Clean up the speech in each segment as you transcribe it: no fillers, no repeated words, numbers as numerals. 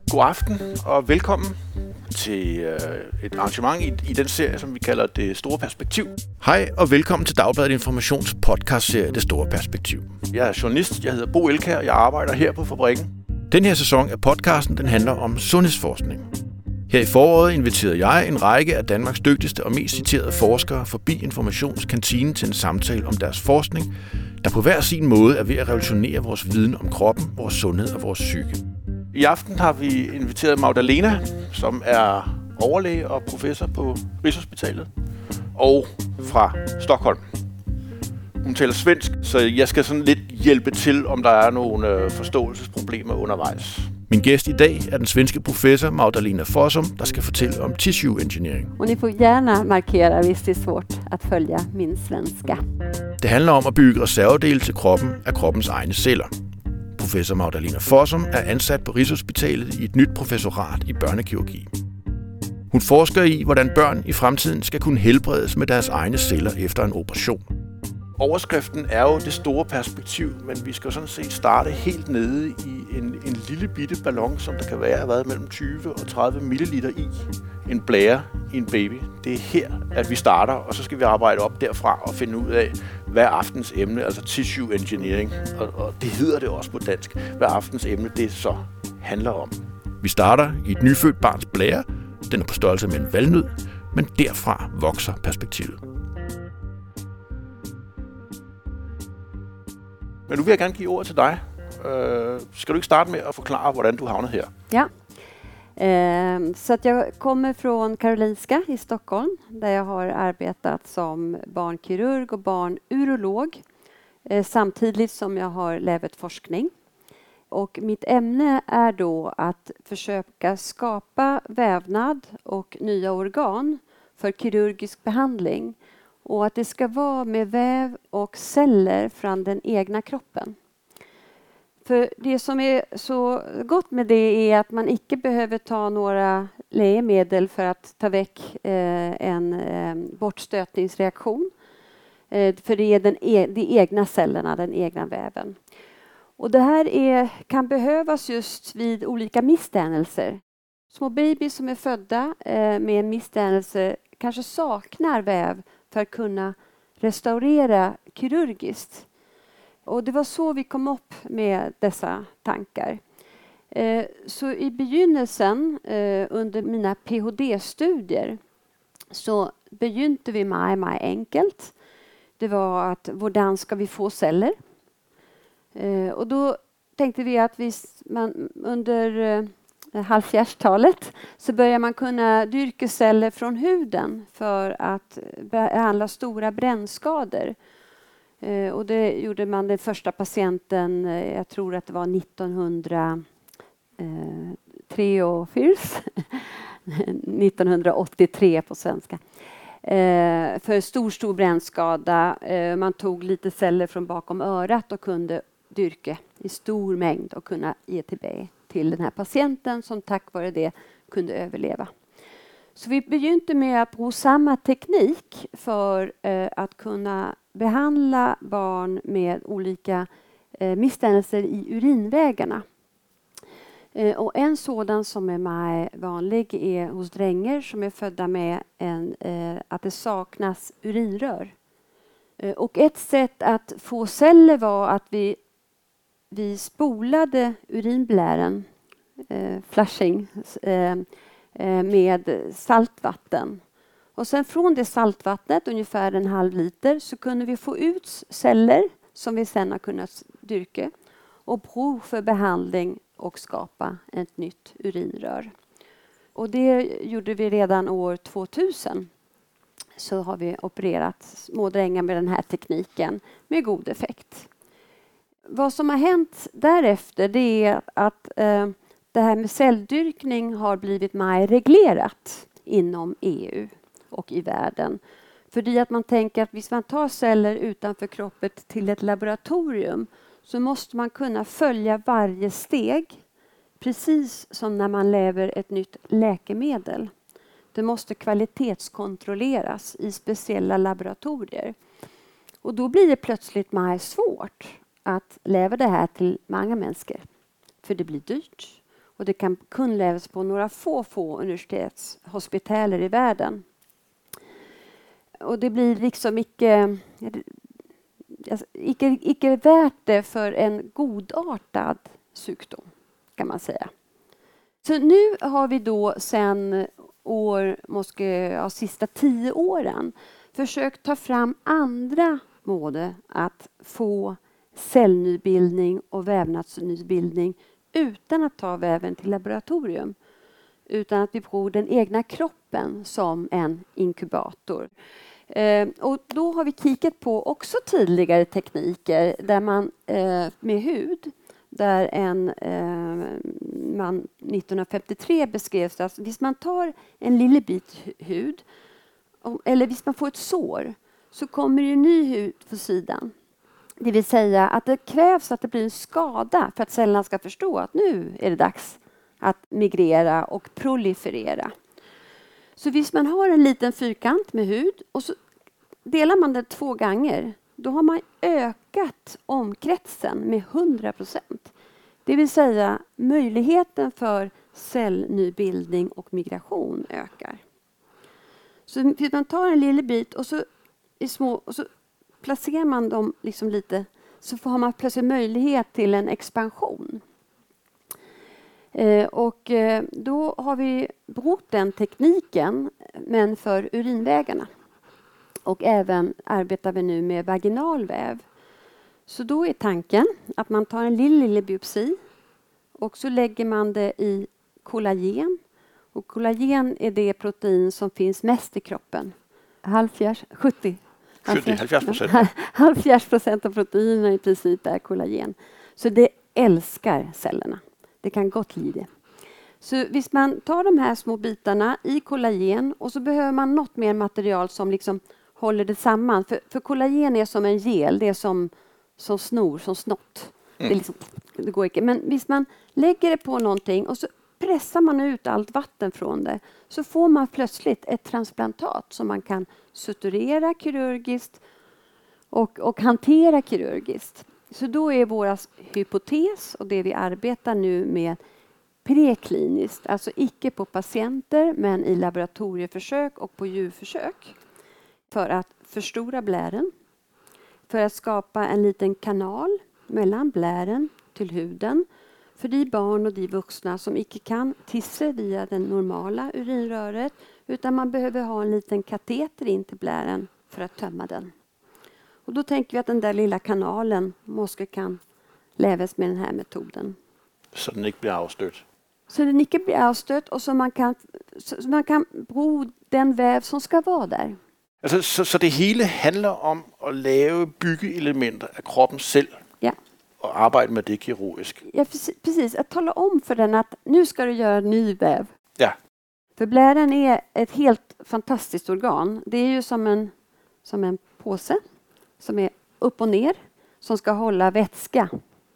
God aften og velkommen til et arrangement i den serie, som vi kalder Det Store Perspektiv. Hej og velkommen til Dagbladet Informations podcastserie Det Store Perspektiv. Jeg er journalist, jeg hedder Bo Elkær, og jeg arbejder her på fabrikken. Den her sæson af podcasten den handler om sundhedsforskning. Her i foråret inviterede jeg en række af Danmarks dygtigste og mest citerede forskere forbi Informationskantinen til en samtale om deres forskning, der på hver sin måde er ved at revolutionere vores viden om kroppen, vores sundhed og vores psyke. I aften har vi inviteret Magdalena, som er overlæge og professor på Rigshospitalet, og fra Stockholm. Hun taler svensk, så jeg skal sådan lidt hjælpe til, om der er nogle forståelsesproblemer undervejs. Min gæst i dag er den svenske professor Magdalena Fossum, der skal fortælle om tissue engineering. Och ni får gärna markera hvis det är svårt att följa min svenska. Det handler om at bygge reservedele til kroppen af kroppens egne celler. Professor Magdalena Fossum er ansat på Rigshospitalet i et nyt professorat i børnekirurgi. Hun forsker i, hvordan børn i fremtiden skal kunne helbredes med deres egne celler efter en operation. Overskriften er jo det store perspektiv, men vi skal sådan set starte helt nede i en lille bitte ballon, som der kan være mellem 20 og 30 milliliter i. En blære i en baby. Det er her, at vi starter, og så skal vi arbejde op derfra og finde ud af, hvad aftens emne, altså tissue engineering, og det hedder det også på dansk, hvad aftens emne det så handler om. Vi starter i et nyfødt barns blære. Den er på størrelse med en valnød, men derfra vokser perspektivet. Men nu vil jeg gerne give ordet til dig. Skal du ikke starte med at forklare, hvordan du havnede her? Ja, så att jag kommer från Karolinska i Stockholm, där jag har arbetat som barnkirurg och barnurolog, samtidigt som jag har lävet forskning. Och mitt ämne är då att försöka skapa vävnad och nya organ för kirurgisk behandling. Och att det ska vara med väv och celler från den egna kroppen. För det som är så gott med det är att man inte behöver ta några läkemedel för att ta väck en bortstötningsreaktion. För det är de egna cellerna, den egna väven. Och det här kan behövas just vid olika missdannelser. Små babyer som är födda med en missdannelse kanske saknar väv för att kunna restaurera kirurgiskt. Och det var så vi kom upp med dessa tankar. Så i begynnelsen under mina PhD-studier så begynte vi med enkelt. Det var att hvordan ska vi få celler? Och då tänkte vi att man under halvfjärdstalet så börjar man kunna dyrka celler från huden för att behandla stora brännskador. Och det gjorde man den första patienten, jag tror att det var 1983 på svenska. För stor brännskada. Man tog lite celler från bakom örat och kunde dyrka i stor mängd och kunna ge till den här patienten som tack vare det kunde överleva. Så vi begynte med att bruka samma teknik för att kunna behandla barn med olika missdannelser i urinvägarna. Och en sådan som är med vanlig är hos dränger som är födda med att det saknas urinrör. Och ett sätt att få celler var att vi spolade urinblären, flushing, med saltvatten. Och sen från det saltvattnet, ungefär en halv liter, så kunde vi få ut celler som vi sen har kunnat dyrka och prov för behandling och skapa ett nytt urinrör. Och det gjorde vi redan år 2000. Så har vi opererat små drängar med den här tekniken med god effekt. Vad som har hänt därefter det är att det här med celldyrkning har blivit mer reglerat inom EU och i världen. För det att man tänker att hvis man tar celler utanför kroppen till ett laboratorium så måste man kunna följa varje steg precis som när man lever ett nytt läkemedel. Det måste kvalitetskontrolleras i speciella laboratorier. Och då blir det plötsligt mer svårt att leva det här till många människor. För det blir dyrt. Och det kan kun laves på några få universitetshospitaler i världen. Och det blir liksom icke värt det för en godartad sjukdom, kan man säga. Så nu har vi då sen sista 10 åren försökt ta fram andra mål att få cellnybildning och vävnadsnybildning utan att ta väven till laboratorium. Utan att vi får den egna kroppen som en inkubator. Och då har vi kikat på också tidigare tekniker där man med hud, där man 1953 beskrevs att hvis man tar en liten bit hud eller hvis man får ett sår så kommer det ny hud på sidan. Det vill säga att det krävs att det blir en skada för att cellerna ska förstå att nu är det dags att migrera och proliferera. Så hvis man har en liten fyrkant med hud och så delar man det 2 gånger, då har man ökat omkretsen med 100%. Det vill säga möjligheten för cellnybildning och migration ökar. Så man tar en liten bit och så placerar man dem liksom lite, så har man plötsligt möjlighet till en expansion. Då har vi brutit den tekniken, men för urinvägarna. Och även arbetar vi nu med vaginalväv. Så då är tanken att man tar en liten biopsi och så lägger man det i kollagen. Och kollagen är det protein som finns mest i kroppen. 70% av proteinerna i princip är kollagen. Så det älskar cellerna. Det kan gott lida. Så hvis man tar de här små bitarna i kollagen och så behöver man något mer material som liksom håller det samman. För kollagen är som en gel, det är som snor, som snott. Det går inte. Men hvis man lägger det på någonting och så pressar man ut allt vatten från det, så får man plötsligt ett transplantat som man kan suturera kirurgiskt och hantera kirurgiskt. Så då är vår hypotes och det vi arbetar nu med prekliniskt, alltså icke på patienter men i laboratorieförsök och på djurförsök, för att förstora blären, för att skapa en liten kanal mellan blären till huden för de barn och de vuxna som icke kan tissa via den normala urinröret, utan man behöver ha en liten kateter in till blären för att tömma den. Och då tänker vi att den där lilla kanalen måste kan läves med den här metoden. Så den inte blir avstött? Så den inte blir avstött och så man kan bruge den väv som ska vara där. Altså, så det hele handler om at lave byggeelementer af kroppen selv? Ja. Och arbeta med det kirurgiskt? Ja, precis. Att tala om för den att nu ska du göra ny väv. Ja. För blären är ett helt fantastiskt organ. Det är ju som en påse som är upp och ner, som ska hålla vätska.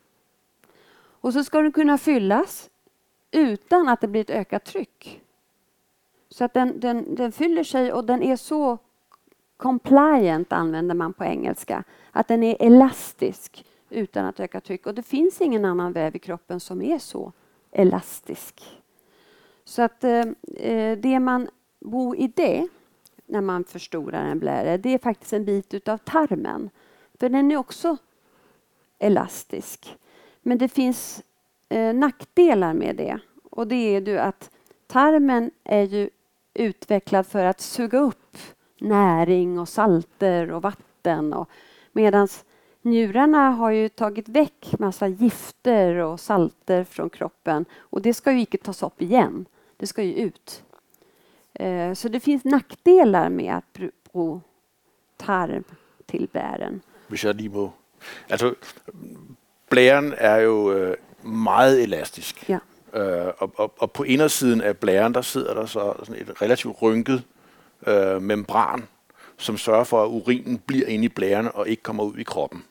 Och så ska den kunna fyllas utan att det blir ett ökat tryck. Så att den fyller sig och den är så compliant, använder man på engelska. Att den är elastisk utan att öka tryck. Och det finns ingen annan väv i kroppen som är så elastisk. Så att det man bor i det, när man förstorar en bläre, det är faktiskt en bit utav tarmen. För den är också elastisk. Men det finns nackdelar med det. Och det är ju att tarmen är ju utvecklad för att suga upp näring och salter och vatten. Medan njurarna har ju tagit väck massa gifter och salter från kroppen. Och det ska ju inte tas upp igen. Det ska ju ut. Så det finns nackdelar med att bruge tarm till blären. Hvis jeg lige må. Altså, blæren er jo meget elastisk. Ja. Og på indersiden af blæren, der sidder der så sådan et relativt rynket membran, som sørger for, at urinen bliver inde i blærerne og ikke kommer ud i kroppen.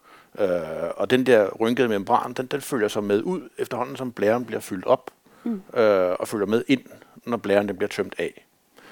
Og den der rynkede membran, den følger så med ud efterhånden, som blæren bliver fyldt op, og følger med ind, når blæren den bliver tømt af.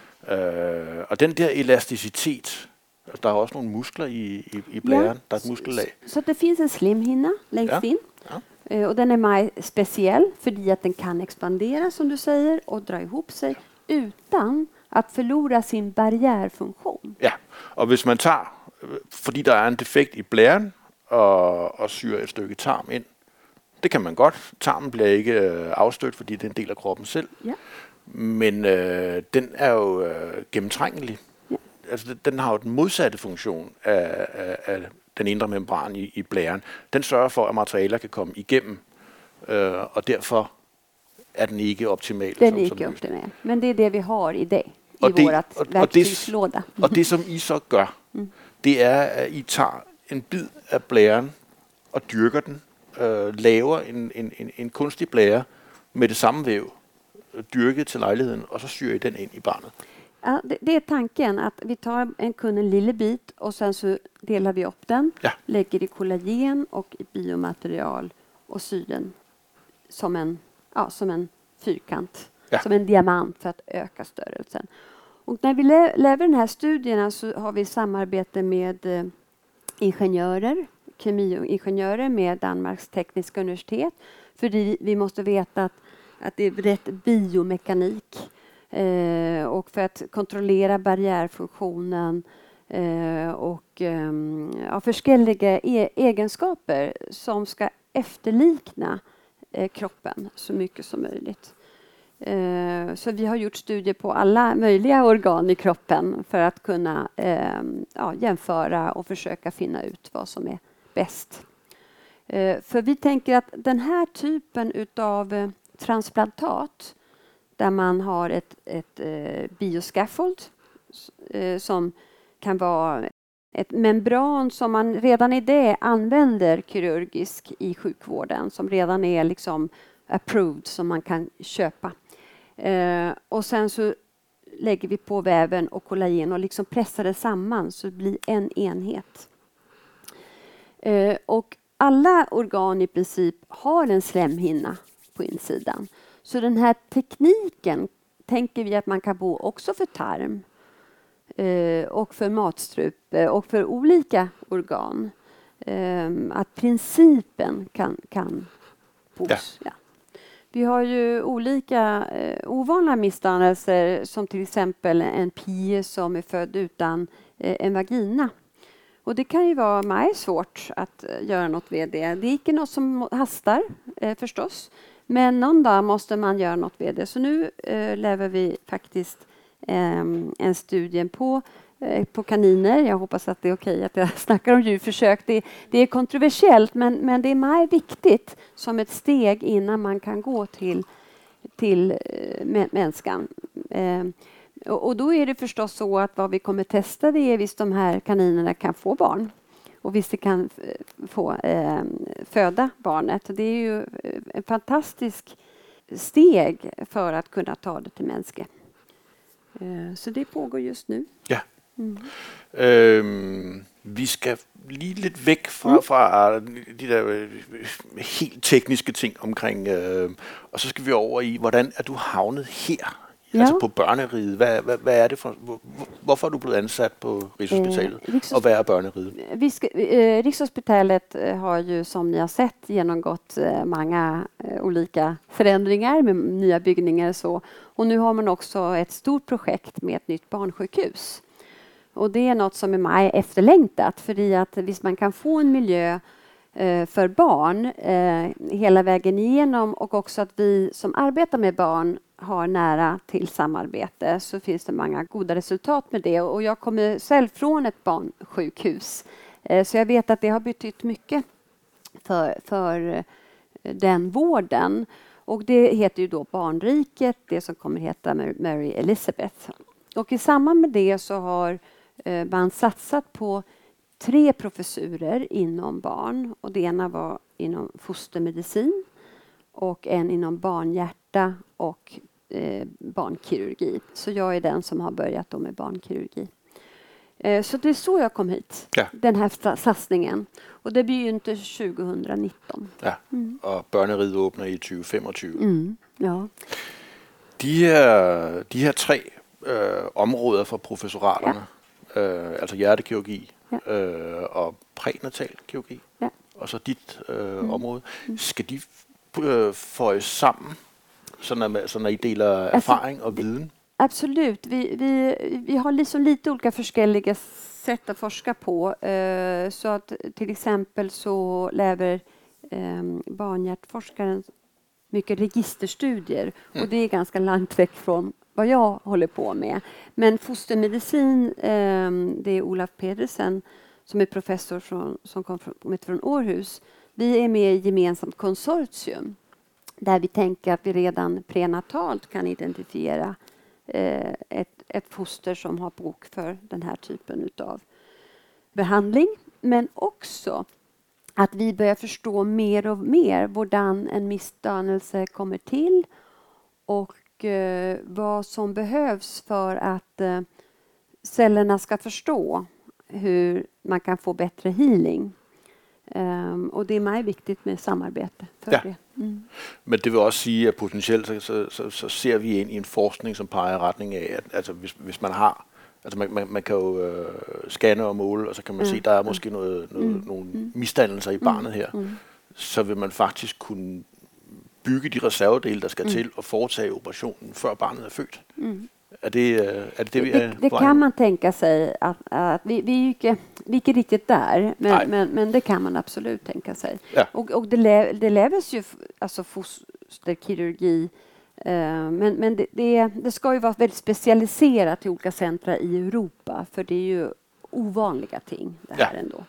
Og den der elasticitet, altså der er også nogle muskler i blæren, der er et muskellag. Så det finns en slimhinna längst in. Ja. Och den är mig speciell för att den kan expandera som du säger och dra ihop sig utan att förlora sin barriärfunktion. Ja, och hvis man tager, fordi der er en defekt i blæren og syr et stykke tarm ind, det kan man godt. Tarmen bliver ikke afstødt, fordi det er en del af kroppen selv. Ja. Men den er jo gennemtrængelig. Ja. Altså, den har jo den modsatte funktion af den indre membran i blæren. Den sørger for, at materialer kan komme igennem, og derfor er den ikke optimal. Den är inte optimal. Men det är det vi har idag i vårt verktygslåda. Og det, som I så gør, det er, at I tager en bid af blæren og dyrker den, laver en kunstig blære med det samme væv, dyrket til lejligheden, og så syr I den ind i barnet. Ja, det är tanken att vi tar en lille bit och sen så delar vi upp den, lägger i kollagen och i biomaterial och syr den som en fyrkant, som en diamant för att öka störelsen. Och när vi lever den här studierna så har vi samarbete med ingenjörer, kemiingenjörer med Danmarks tekniska universitet. För vi måste veta att det är rätt biomekanik och för att kontrollera barriärfunktionen och förskälliga egenskaper som ska efterlikna kroppen så mycket som möjligt. Så vi har gjort studier på alla möjliga organ i kroppen för att kunna jämföra och försöka finna ut vad som är bäst. För vi tänker att den här typen utav transplantat där man har ett bioscaffold som kan vara ett membran som man redan i det använder kirurgisk i sjukvården som redan är liksom approved som man kan köpa. Och sen så lägger vi på väven och kollagen och liksom pressar det samman så det blir en enhet. Och alla organ i princip har en slemhinna på insidan. Så den här tekniken tänker vi att man kan bo också för tarm och för matstrupe och för olika organ. Att principen kan bos. Ja. Vi har ju olika ovanliga missdannelser som till exempel en pie som är född utan en vagina. Och det kan ju vara svårt att göra något med det. Det är inte något som hastar förstås. Men någon dag måste man göra något med det. Så nu lever vi faktiskt en studie på kaniner. Jag hoppas att det är okej att jag snackar om djurförsök. Det är kontroversiellt men det är mer viktigt som ett steg innan man kan gå till människan. Och då är det förstås så att vad vi kommer testa det är visst de här kaninerna kan få barn. Och visst det kan få föda barnet. Det är ju en fantastisk steg för att kunna ta det till människa. Så det pågår just nu. Ja. Vi skal lige lidt væk fra de der helt tekniske ting omkring, og så skal vi over i, hvordan er du havnet her? Altså på børneriget. Hvad er det for? Hvorfor er du blevet ansat på Rigshospitalet? Och vad är børneriget? Rikshospitalet har ju som ni har sett genomgått många olika förändringar med nya byggningar så. Och nu har man också ett stort projekt med ett nytt barnsjukhus. Och det är något som är mig efterlängtat för att visst man kan få en miljö för barn hela vägen igenom och också att vi som arbetar med barn har nära till samarbete så finns det många goda resultat med det. Och jag kommer själv från ett barnsjukhus så jag vet att det har betytt mycket för den vården. Och det heter ju då Barnriket, det som kommer heta Mary Elizabeth. Och i samband med det så har man satsat på 3 professurer inom barn. Och det ena var inom fostermedicin och en inom barnhjärta och barnkirurgi. Så jag är den som har börjat då med barnkirurgi. Så det är så jag kom hit, den här satsningen. Och det blir ju inte 2019. Ja, och børneriget åbner i 2025. Ja. De her 3 områder for professoraterne, altså hjertekirurgi og prænatal kirurgi og så dit område. Skal de føjes sammen, så når I deler erfaring og viden? Absolut. Vi har liksom lite olika forskjellige sätt att forska på. Så att till exempel så lever barnhjärtforskaren mycket registerstudier. Och det är ganska långt väck från vad jag håller på med. Men fostermedicin, det är Olaf Pedersen som är professor som kommit från Århus. Vi är med i gemensamt konsortium där vi tänker att vi redan prenatalt kan identifiera ett foster som har bruk för den här typen av behandling. Men också att vi börjar förstå mer och mer hvordan en missdannelse kommer till och vad som behövs för att cellerna ska förstå hur man kan få bättre healing. Och det är mig viktigt med samarbete för det. Men det vil også sige, at potentielt så ser vi ind i en forskning, som peger i retning af, at altså, hvis man har, altså man kan jo scanne og måle, og så kan man se, at der er måske nogle misdannelser i barnet her, så vil man faktisk kunne bygge de reservedele, der skal til, og foretage operationen, før barnet er født. Är det vi är det kan man tänka sig att vi är inte riktigt där, men det kan man absolut tänka sig. Ja. Och det leves ju alltså fosterkirurgi, men det ska ju vara väldigt specialiserat i olika centra i Europa, för det är ju ovanliga ting det här ändå.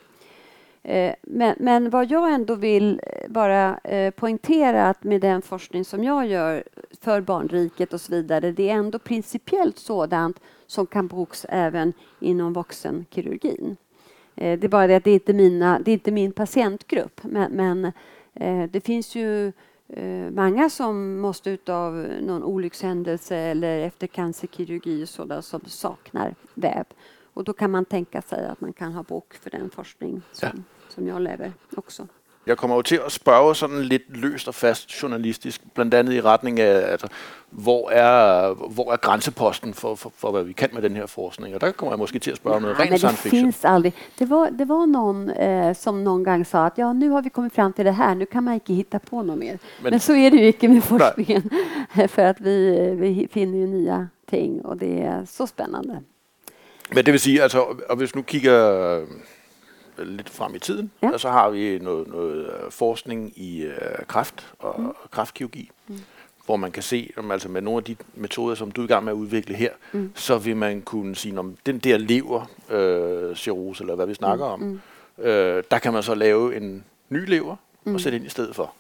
Men vad jag ändå vill bara poängtera att med den forskning som jag gör för barnriket och så vidare, det är ändå principiellt sådant som kan brukas även inom vuxenkirurgin. Det är bara det att det är inte min patientgrupp, men det finns ju många som måste utav någon olyckshändelse eller efter cancerkirurgi och sådant som saknar väv. Och då kan man tänka sig att man kan ha brug för den forskning som jag lever också. Jeg kommer jo til at spørge sådan lidt løst og fast journalistisk, blandt andet i retning af, altså, hvor er grænseposten for hvad vi kan med den her forskning? Og der kommer jeg måske til at spørge om noget rent science fiction. Det finns aldrig. Det var någon som någon gång sa att nu har vi kommit fram till det här, nu kan man inte hitta på något mer. Men så är det ju inte med forskningen. För att vi finner ju nya ting och det är så spännande. Men det vil sige, altså, og hvis nu kigger lidt frem i tiden, så har vi noget forskning i kræft og kræftkirurgi, hvor man kan se, altså med nogle af de metoder, som du er i gang med at udvikle her, så vil man kunne sige, om den der lever cirrhose, eller hvad vi snakker om, der kan man så lave en ny lever og sætte ind i stedet for.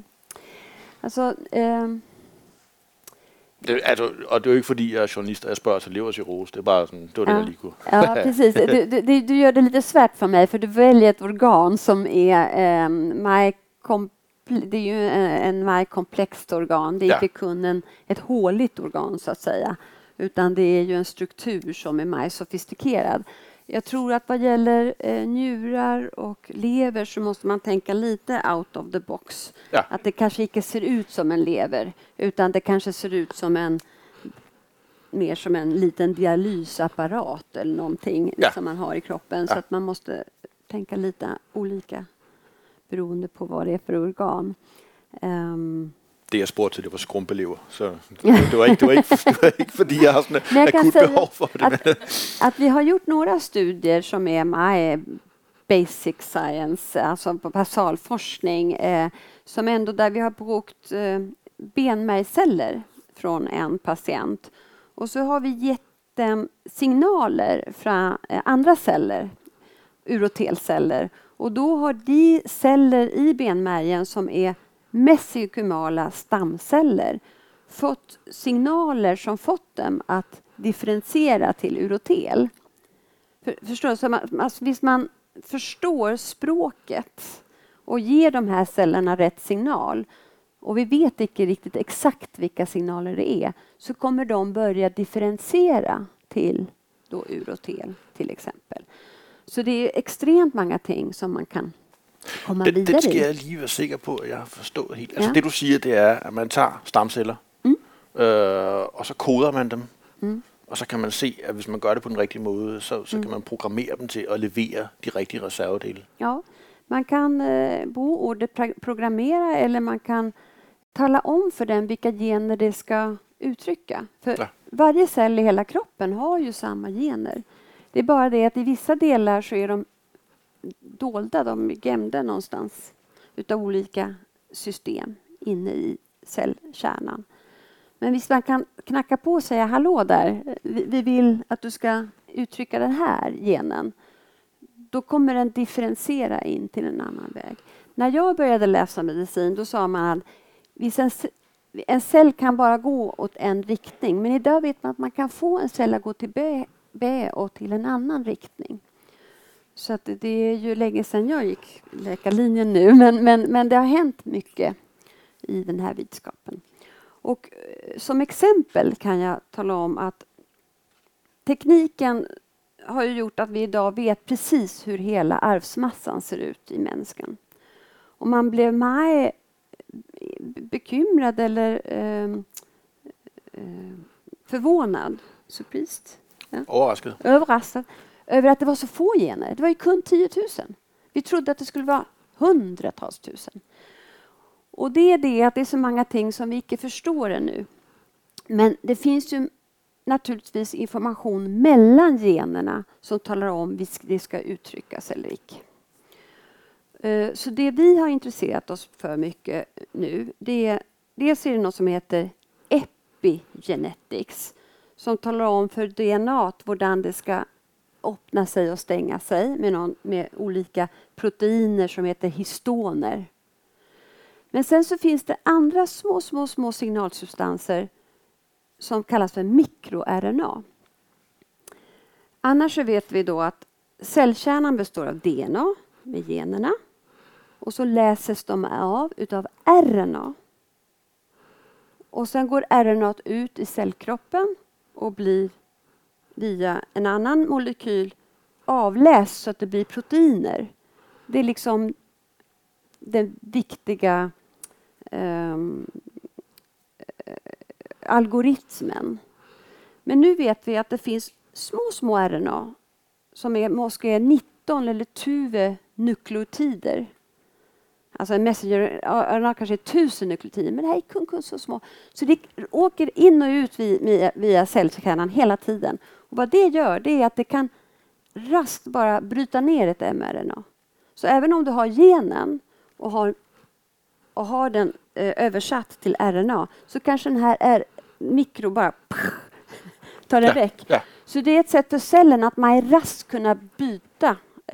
Altså, och det är ju inte för att jag är journalist och jag spör till levercirros, det är bara sån, då det jag liker. Ja, precis. Du gör det lite svårt för mig, för du väljer ett organ som är det är ju en mer komplext organ. Det är inte kun ett håligt organ så att säga, utan det är ju en struktur som är mer sofistikerad. Jag tror att vad gäller njurar och lever så måste man tänka lite out of the box. Ja. Att det kanske inte ser ut som en lever, utan det kanske ser ut som mer som en liten dialysapparat eller någonting som man har i kroppen. Så att man måste tänka lite olika beroende på vad det är för organ. Det jag spurgte til, det var skrumpelever, så det var ikke fordi jeg har sådan et akut behov for det. Att vi har gjort några studier som är med basic science, alltså basalforskning, som ändå där vi har brukt benmärgsceller från en patient. Och så har vi gett dem signaler från andra celler, urotelceller. Och då har de celler i benmärgen som är mesenkymala stamceller fått signaler som fått dem att differentiera till urotel. Förstår du? Så hvis man förstår språket och ger de här cellerna rätt signal, och vi vet inte riktigt exakt vilka signaler det är, så kommer de börja differentiera till då urotel till exempel. Så det är extremt många ting som man kan komma vidare i. Det ska jag lige være sikker på, at jeg har forstået helt. Altså det du siger, det er, at man tager stamceller, og så koder man dem, og så kan man se, at hvis man gør det på den rigtige måde, så kan man programmere dem til at levere de rigtige reservedele. Ja, Man kan programmera eller man kan tala om för den vilka gener det ska uttrycka. För varje cell i hela kroppen har ju samma gener. Det är bara det att i vissa delar så är de dolda, de är gömda någonstans utav olika system inne i cellkärnan. Men visst man kan knacka på och säga hallå där, vi vill att du ska uttrycka den här genen. Då kommer den differentiera in till en annan väg. När jag började läsa medicin då sa man att en cell kan bara gå åt en riktning. Men idag vet man att man kan få en cell att gå till B och till en annan riktning. Så att det är ju länge sedan jag gick läkarlinjen nu. Men det har hänt mycket i den här vetenskapen. Och som exempel kan jag tala om att tekniken har ju gjort att vi idag vet precis hur hela arvsmassan ser ut i människan. Och man blev mer bekymrad eller förvånad, surprised, överraskad över att det var så få gener. Det var ju kun 10 000. Vi trodde att det skulle vara hundratals tusen. Och det är det att det är så många ting som vi inte förstår ännu. Men det finns ju naturligtvis information mellan generna som talar om hur det ska uttryckas eller icke. Så det vi har intresserat oss för mycket nu, dels är det något som heter epigenetics som talar om för DNA hur det ska öppna sig och stänga sig med olika proteiner som heter histoner. Men sen så finns det andra små signalsubstanser som kallas för mikroRNA. Annars så vet vi då att cellkärnan består av DNA med generna och så läses de av utav RNA. Och sen går RNA ut i cellkroppen och blir via en annan molekyl avläst så att det blir proteiner. Det är liksom den viktiga algoritmen. Men nu vet vi att det finns små RNA som är måste 19 eller 20 nukleotider. Alltså en messenger-RNA kanske är 1000 nukleotider, men det här är kun så små. Så det åker in och ut via cellkärnan hela tiden. Och vad det gör, det är att det kan raskt bara bryta ner ett mRNA. Så även om du har genen och har den översatt till RNA så kanske den här mikro bara tar den väck. Ja. Så det är ett sätt för cellen att man raskt kunna byta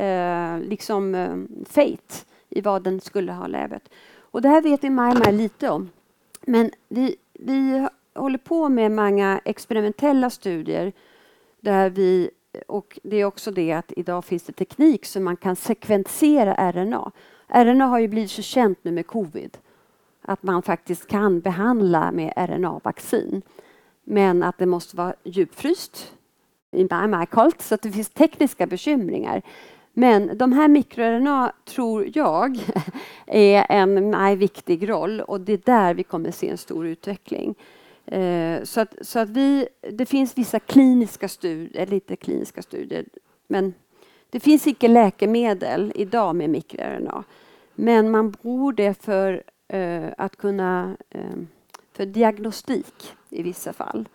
fate i vad den skulle ha levat. Och det här vet vi mer lite om. Men vi håller på med många experimentella studier där och det är också det att idag finns det teknik så man kan sekvensera RNA. RNA har ju blivit så känt nu med covid att man faktiskt kan behandla med RNA-vaccin. Men att det måste vara djupfryst, inte kallt, så att det finns tekniska bekymringar. Men de här mikroRNA tror jag är en viktig roll och det är där vi kommer se en stor utveckling. Så att det finns vissa kliniska studier, men det finns inte läkemedel idag med mikroRNA. Men man borde för att kunna för diagnostik i vissa fall.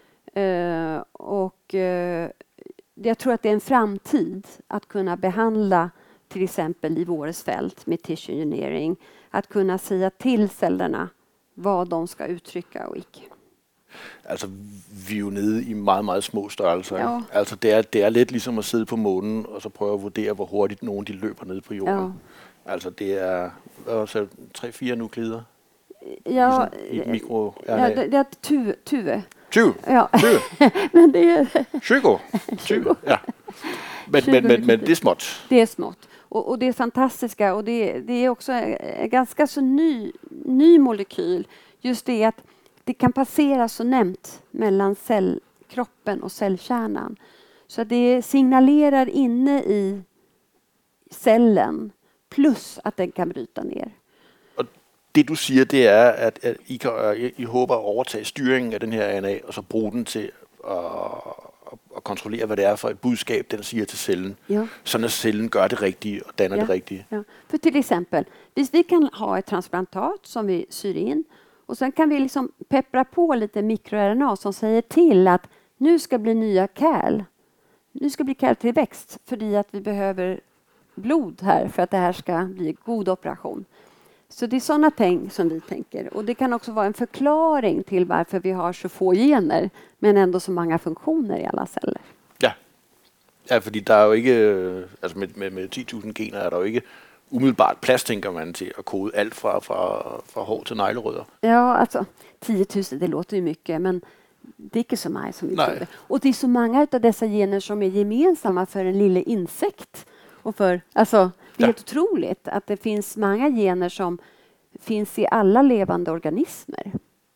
Jag tror att det är en framtid att kunna behandla till exempel i vårdfält med tissue engineering. Att kunna säga till cellerna vad de ska uttrycka och icke. Altså, vi er jo nede i meget små størrelser. Ja. Altså, det er lidt ligesom at sidde på månen og så prøve at vurdere, hvor hurtigt nogen de løber ned på jorden. Ja. Altså, det er 3-4 nuklider. Ja, i mikro-RNA. Ja, det är 20. 20? Ja. 20? Men det är 20, ja. Men det är smått. Det är smått. Och det är fantastiska och det är också en ganska så ny molekyl. Just det att det kan passera så nämnt mellan cellkroppen och cellkärnan. Så det signalerar inne i cellen plus att den kan bryta ner. Och det du siger, det är att I håber at overtage styringen af den her RNA og så bruge den til at kontrollere, hvad det er for et budskab, den siger til cellen. Ja. Sådan at cellen gør det rigtige og danner det rigtige. Ja. För till exempel, vi kan ha ett transplantat som vi syr in och sen kan vi liksom peppra på lite mikro-RNA som säger till att nu ska bli nya kärl. Nu ska bli kärltillväxt för att vi behöver blod här för att det här ska bli en god operation. Så det är sådana ting som vi tänker. Och det kan också vara en förklaring till varför vi har så få gener men ändå så många funktioner i alla celler. Ja, fordi der er jo ikke, altså med 10.000 gener er der jo ikke umiddelbart plads, tænker man, til at kode alt fra hår til neglerødder. Ja, alltså 10.000, det låter ju mycket, men det är inte så många som vi tror det. Och det är så många av dessa gener som är gemensamma för en lille insekt. Och för, alltså, det är helt otroligt att det finns många gener som finns i alla levande organismer.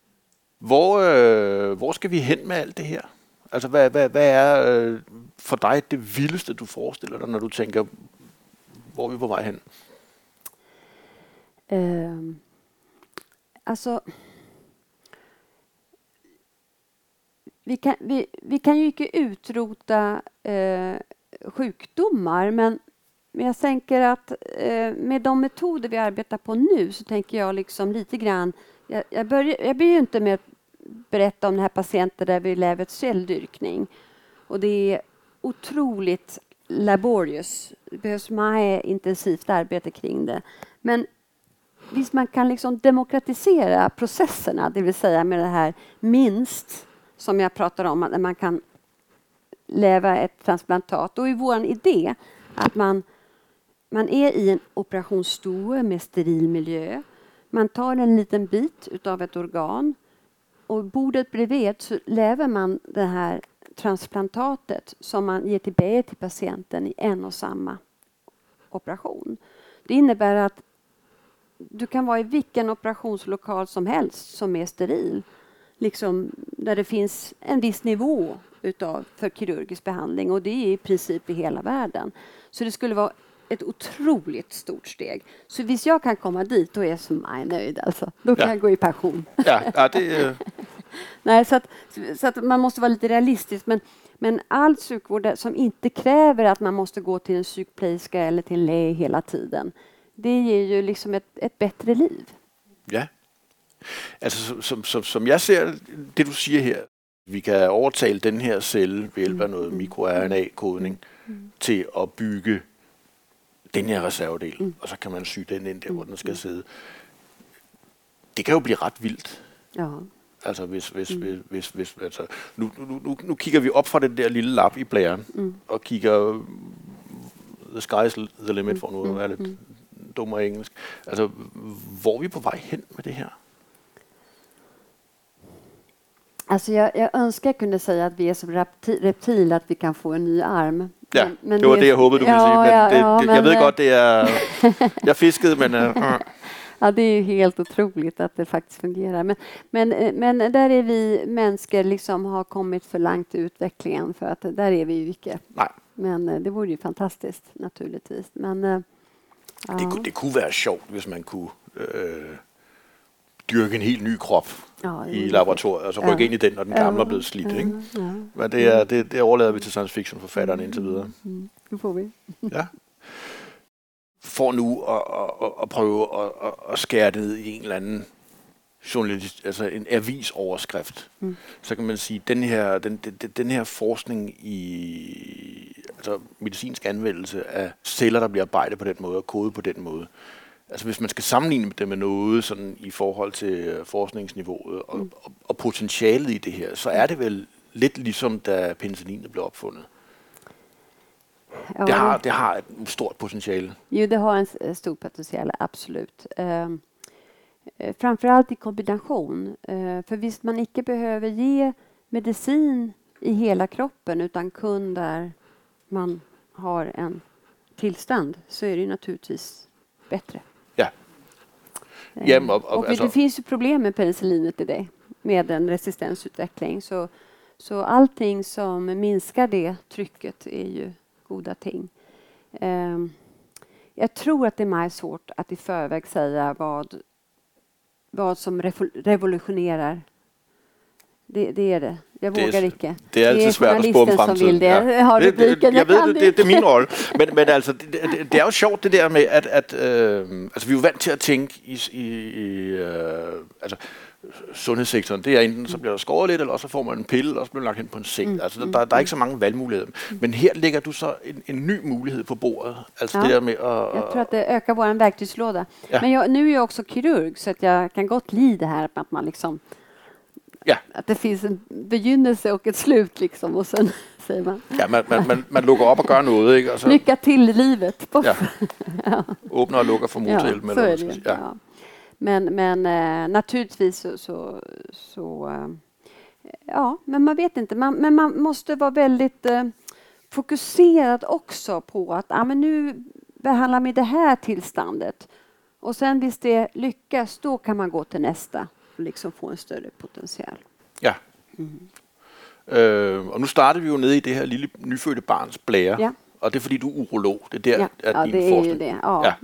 Hvor skal vi hen med alt det her? Altså, hvad er for dig det vildeste, du forestiller dig, når du tænker, hvor er vi på vej hen? Alltså, vi kan ju inte utrota sjukdomar, men jag tänker att med de metoder vi arbetar på nu så tänker jag liksom lite grann, jag börjar ju inte med att berätta om den här patienten där vi lever ett celldyrkning. Och det är otroligt laborious. Det behövs mycket intensivt arbete kring det. Men visst man kan liksom demokratisera processerna, det vill säga med det här minst som jag pratar om, att man kan leva ett transplantat. Och i vår idé att man är i en operationsstue med steril miljö. Man tar en liten bit utav ett organ och bordet bredvid så lever man det här transplantatet som man ger tillbaka till patienten i en och samma operation. Det innebär att du kan vara i vilken operationslokal som helst som är steril. Liksom där det finns en viss nivå för kirurgisk behandling och det är i princip i hela världen. Så det skulle vara ett otroligt stort steg. Så hvis jag kan komma dit, då är jag som mig nöjd. Alltså. Då kan jag gå i pension. Ja, det Nej, så att man måste vara lite realistisk. Men all sjukvård som inte kräver att man måste gå till en psykplejiska eller till en läge hela tiden. Det ger ju liksom ett bättre liv. Ja. Altså, som jeg ser det, du siger her, vi kan overtale den her celle ved hjælp af noget mikro-RNA-kodning til at bygge den her reservedel, og så kan man sy den ind der, hvor den skal sidde. Det kan jo blive ret vildt. Ja. Altså, hvis altså, nu kigger vi op fra den der lille lap i blæren, og kigger the sky's the limit, for nu at være lidt dummere engelsk. Altså, hvor er vi på vej hen med det her? Alltså jag önskar jag kunde säga att vi är som reptil, att vi kan få en ny arm. Ja, men det var det jag hoppede, du ville sige. Men jeg ved godt, det er... Jeg fiskede, men... Ja, det är ju helt otroligt att det faktiskt fungerar. Men där är vi människor liksom har kommit för långt i utvecklingen för att där är vi ju inte. Nej. Men det vore ju fantastiskt naturligtvis. Men ja. Det kunne være sjovt, hvis man kunne dyrke en helt ny krop i laboratoriet, og så rykke ind i den, når den gamle er blevet slidt. Ikke? Men det overlader vi til science fiction forfatterne indtil videre. Det får vi. Ja. For nu at prøve at skære det ned i en eller anden journalist, altså en avisoverskrift, så kan man sige, den her forskning i altså medicinsk anvendelse af celler, der bliver arbejdet på den måde og kodet på den måde. Altså hvis man skal sammenligne det med noget sådan i forhold til forskningsniveauet og potentialet i det her, så er det vel lidt ligesom da penicillinet blev opfundet. Ja, det har et stort potentiale. Jo, det har en stor potential, absolut. Framförallt i kombination. För visst man inte behöver ge medicin i hela kroppen utan kun där man har en tillstånd så är det ju naturligtvis bättre. Ja. Och det finns ju problem med penicillinet i det, med en resistensutveckling. Så allting som minskar det trycket är ju goda ting. Jag tror att det är mer svårt att i förväg säga vad som revolutionerar Det är det. Jag vågar inte. Det är alltid svårt att spå om framtiden. Som vill det. Ja. Har rubriken. Jag vet, det är min roll. Men alltså, det är ju sjovt det där med att alltså, vi är ju vant till att tänka i alltså, sundhedssektorn. Det är enten så blir der skåret lidt, eller så får man en pille, og så bliver lagt hen på en seng. Altså, der er ikke så mange valgmuligheder. Men her lægger du så en ny mulighed på bordet. Alltså det där med jag tror att det ökar vår verktygslåda. Ja. Men nu är jag också kirurg, så att jag kan gott lida här att man liksom att det finns en begynnelse och ett slut liksom, och sen säger man. Ja, man lukker upp och gör något, ikke? Så, lycka till i livet. Ja. Öppnar och lukker för motorhjälp. Ja, så är det. Ja. Men naturligtvis men man vet inte. Men man måste vara väldigt fokuserad också på att men nu behandlar vi det här tillståndet. Och sen hvis det lyckas, då kan man gå till nästa och liksom få en större potential. Ja. Och nu startar vi ju nede i det här lilla nyfödda barns bläre. Ja. Och det är för att du är urolog. Det är där din forskning. Är det. Ja.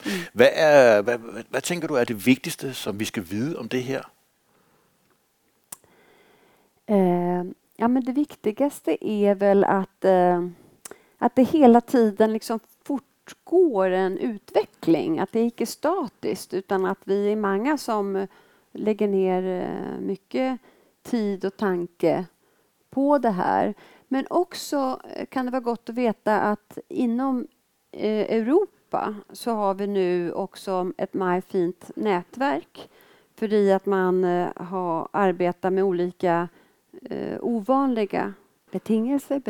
Vad tänker du är det viktigaste som vi ska veta om det här? Men det viktigaste är väl att det hela tiden liksom fortgår en utveckling. Att det inte är statiskt, utan att vi är många som lägger ner mycket tid och tanke på det här. Men också kan det vara gott att veta att inom Europa så har vi nu också ett fint nätverk. För i att man har arbetat med olika ovanliga betingelser.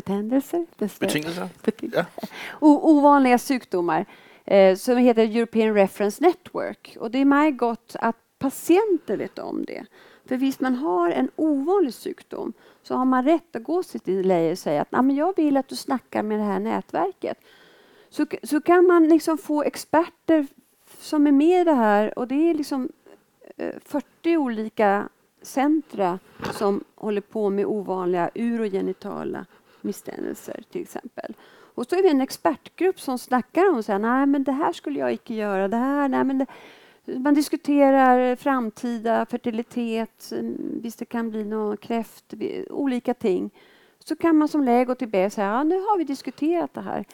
Ja. Ovanliga sjukdomar som heter European Reference Network. Och det är mig gott att patienter vet om det. För visst man har en ovanlig sjukdom så har man rätt att gå till läkare och säga att jag vill att du snackar med det här nätverket. Så kan man liksom få experter som är med i det här, och det är liksom 40 olika centra som håller på med ovanliga urogenitala missdannelser till exempel. Och så är vi en expertgrupp som snackar om så här, men det här skulle jag inte göra, det här, men man diskuterar framtida fertilitet, visst det kan bli någon kräft, olika ting. Så kan man som läge gå till B och säga, nu har vi diskuterat det här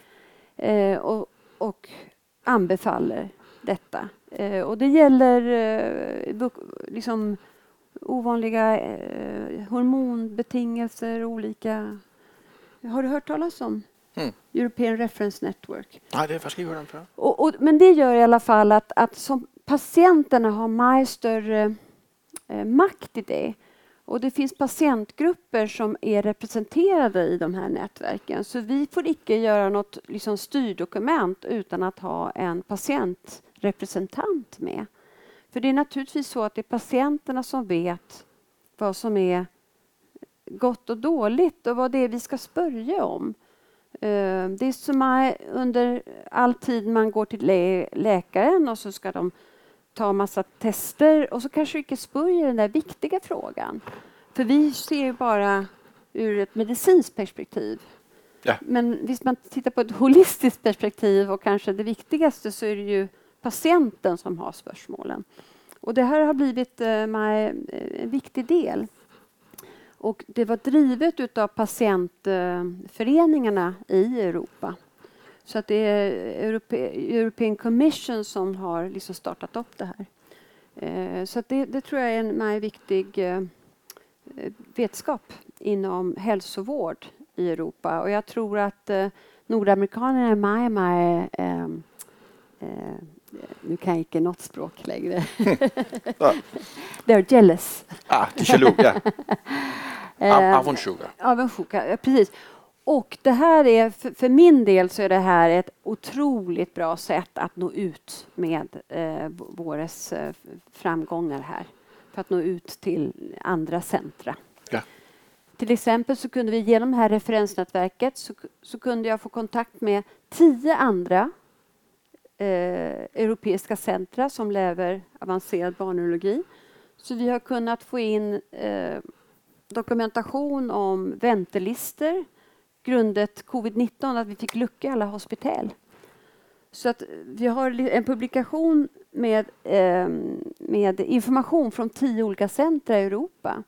och anbefaller detta. Och det gäller liksom ovanliga hormonbetingelser, olika. Har du hört talas om European Reference Network? Nej, det är faktiskt inte hört om för. Men det gör i alla fall att som patienterna har mycket större makt i det. Och det finns patientgrupper som är representerade i de här nätverken. Så vi får inte göra något liksom styrdokument utan att ha en patientrepresentant med. För det är naturligtvis så att det är patienterna som vet vad som är gott och dåligt och vad det är vi ska spörja om. Det är som under all tid man går till läkaren och så ska de ta massa tester och så kanske inte spörjer den där viktiga frågan. För vi ser ju bara ur ett medicinskt perspektiv. Ja. Men visst man tittar på ett holistiskt perspektiv och kanske det viktigaste, så är det ju patienten som har spörsmålen. Och det här har blivit en viktig del. Och det var drivet av patientföreningarna i Europa. Så att det är European Commission som har liksom startat upp det här. Så att det tror jag är en viktig vetskap inom hälsovård i Europa. Och jag tror att nordamerikanerna är med nu kan jag inte något språk längre. They're jealous. Det är lugnt, ja. Avundsjuka, precis. Och det här är, för min del så är det här ett otroligt bra sätt att nå ut med våra framgångar här. För att nå ut till andra centra. Ja. Till exempel så kunde vi genom det här referensnätverket så kunde jag få kontakt med 10 andra europeiska centra som lever avancerad barnurologi. Så vi har kunnat få in dokumentation om väntelister grundet covid-19, att vi fick lucka i alla hospital. Så att vi har en publikation med information från 10 olika centra i Europa.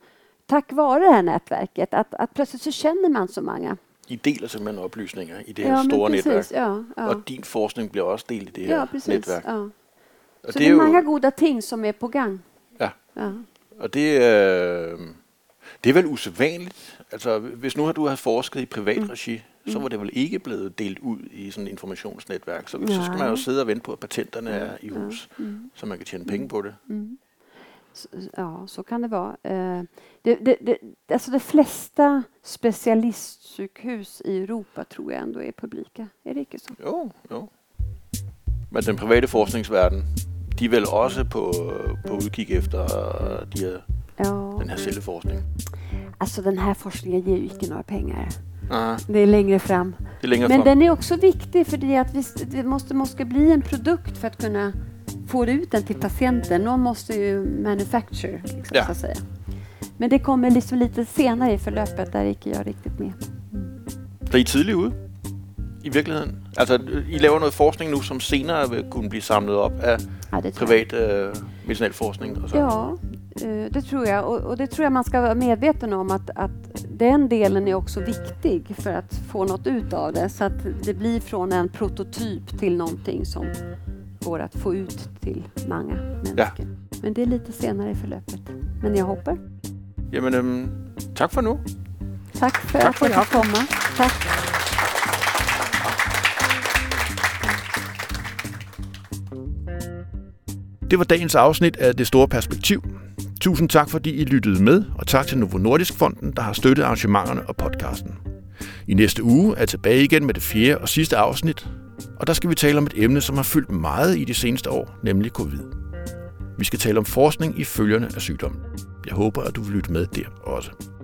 tack vare det här nätverket, att plötsligt så känner man så många. I deler simpelthen oplysninger i det her store netværk. Ja. Og din forskning bliver også delt i det her netværk. Ja. Og så det är många goda ting som är på gang. Ja. Og det er vel usædvanligt. Altså, hvis nu du havde forsket i privat regi, så var det vel ikke blevet delt ud i sådan et informationsnetværk. Så skal man jo sidde og vente på, at patenterne er i hus, så man kan tjene penge på det. Ja, så kan det vara. Alltså de flesta specialistsjukhus i Europa tror jag ändå är publika. Är det ikke så? Jo. Men den private forskningsverden, de er vel også på udkig efter den her celleforskning. Alltså den här forskningen ger ju inte några pengar. Aha. Det är längre fram. Men den är också viktig för att det måste bli en produkt för att kunna få ut den till patienten. Någon måste ju manufacture, liksom, så att säga. Men det kommer liksom lite senare i förlöpet, där ikke jag riktigt med. Så I er tidligt ude i virkeligheden? Altså, I laver noget forskning nu, som senere vil kunne blive samlet op af privat medicinalforskning? Og så. Ja, det tror jag. Och det tror jag man ska vara medveten om att den delen är också viktig för att få något ut av det. Så att det blir från en prototyp till någonting som går att få ut till många människor. Ja. Men det är lite senare i förlöpet. Men jag hoppas. Jamen, tak for nu. Tak for at du kom. Tak. Det var dagens afsnit af Det Store Perspektiv. Tusind tak, fordi I lyttede med, og tak til Novo Nordisk Fonden, der har støttet arrangementerne og podcasten. I næste uge er jeg tilbage igen med det 4. og sidste afsnit, og der skal vi tale om et emne, som har fyldt meget i de seneste år, nemlig covid. Vi skal tale om forskning i følgerne af sygdommen. Jeg håber, at du vil lytte med der også.